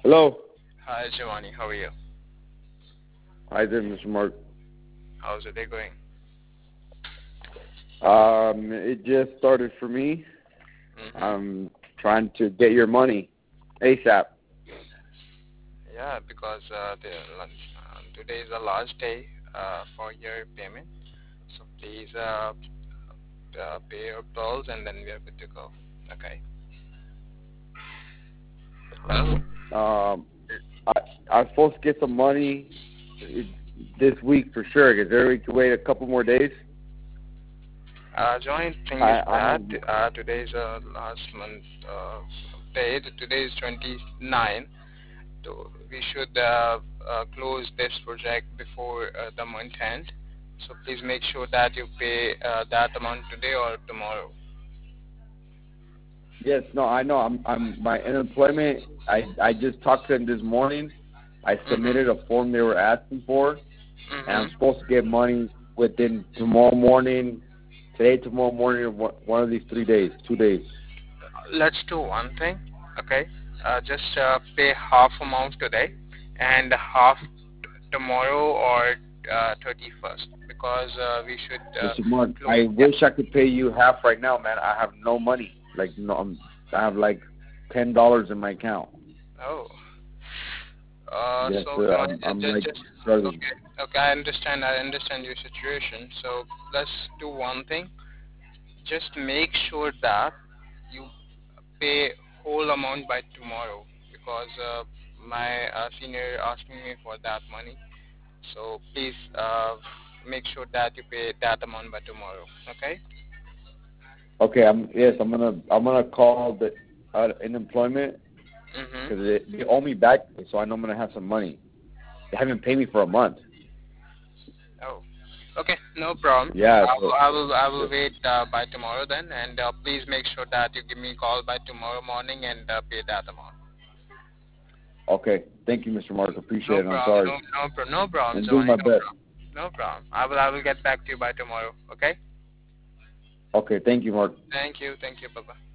Hello. Hi, Giovanni. How are you? Hi there, Mr. Mark. How's the day going? It just started for me. Mm-hmm. I'm trying to get your money ASAP. Yeah, because today is the last day for your payment. So please pay your bills and then we are good to go. Okay. Well, Um, I I'm supposed to get some money uh, this week for sure. Is there a way to wait a couple more days? joint thing is I that have. today is last month day. Today is 29. So we should close this project before the month end. So please make sure that you pay that amount today or tomorrow. Yes, no, I know. I'm my unemployment. I just talked to them this morning. I submitted Mhm. a form they were asking for, and I'm Mhm. supposed to get money within tomorrow morning, today, tomorrow morning, or one of these 3 days, 2 days. Let's do one thing. Okay. Just pay half amount today and half tomorrow or 31st because we should Mr. Mark, close. I Yeah. wish I could pay you half right now, man. I have no money. Like no, I have like $10 in my account. Oh. Yes, So sir. John, I'm just, like just struggling. okay, okay. I understand your situation. So let's do one thing. Just make sure that you pay whole amount by tomorrow because my senior asking me for that money. So please make sure that you pay that amount by tomorrow. Okay? Okay, I'm gonna call the unemployment Mhm. because they owe me back, so I know I'm gonna have some money. They haven't paid me for a month. Oh. Okay, no problem. Yeah. I will wait by tomorrow then, and please make sure that you give me a call by tomorrow morning and pay that amount. Okay. Thank you, Mr. Mark. Appreciate No it. I'm problem. sorry. No problem, I'm doing Giovanni. my No best. problem. No problem. I will get back to you by tomorrow. Okay. Okay. Thank you, Mark. Thank you. Thank you. Bye bye.